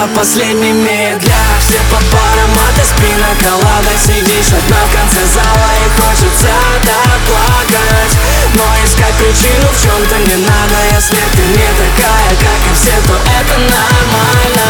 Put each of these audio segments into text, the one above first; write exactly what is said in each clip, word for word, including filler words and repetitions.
Это последний миг для всех под ароматы спина коллада. Сидишь одна в конце зала и хочется так плакать, но искать причину в чем-то не надо. Если ты не такая, как и все, то это нормально.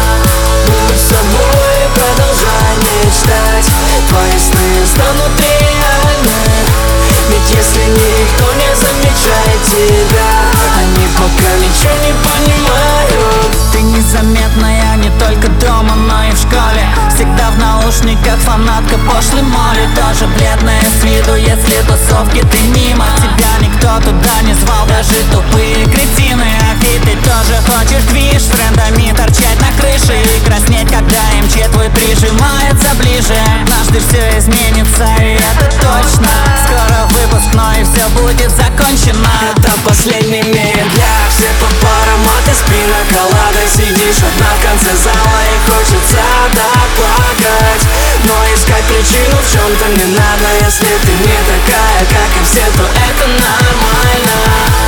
Будь собой и продолжай мечтать. Твои сны станут реальны, ведь если никто не замечает тебя, они пока ничего не понимают. Ты незаметная не только дома, но и в школе. Всегда в наушниках фанатка пошлой моли. Тоже бледная с виду, если тусовки ты мимо. Тебя никто туда не звал, даже тупые кретины. А ведь ты тоже хочешь движ с френдами, торчать на крыше и краснеть, когда МЧ твой прижимается ближе. Однажды все изменится, и это точно. Скоро выпускной, и все будет закончено. Это последний миг для всех под ароматы спина коллада. Сидишь одна в конце зала и хочется так плакать, но искать причину в чем-то не надо. Если ты не такая, как и все, то это нормально.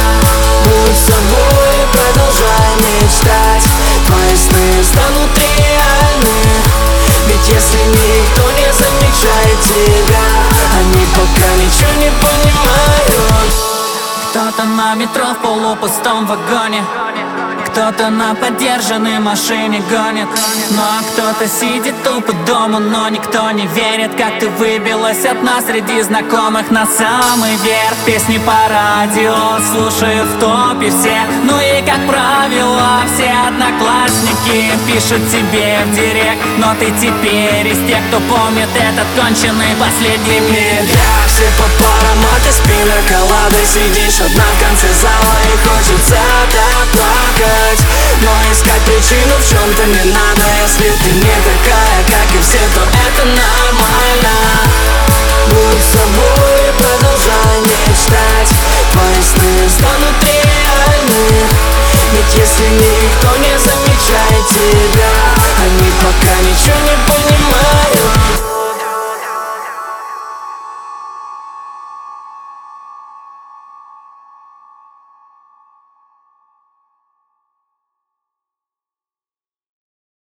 Будь собой и продолжай мечтать. Твои сны станут реальны, ведь если никто не замечает тебя, они пока ничего не понимают. Кто-то на метро в полупустом вагоне, кто-то на подержанной машине гонит. Ну а кто-то сидит тупо дома, но никто не верит, как ты выбилась от нас среди знакомых на самый верх. Песни по радио слушают в топе все, ну и как правило все одноклассники пишут тебе в директ. Но ты теперь из тех, кто помнит этот конченый последний миг. Для всех под ароматы спина коллада. Сидишь одна в конце зала и хочется так плакать, но искать причину в чем-то не надо. Если ты не такая, как и все, то это нормально. Будь собой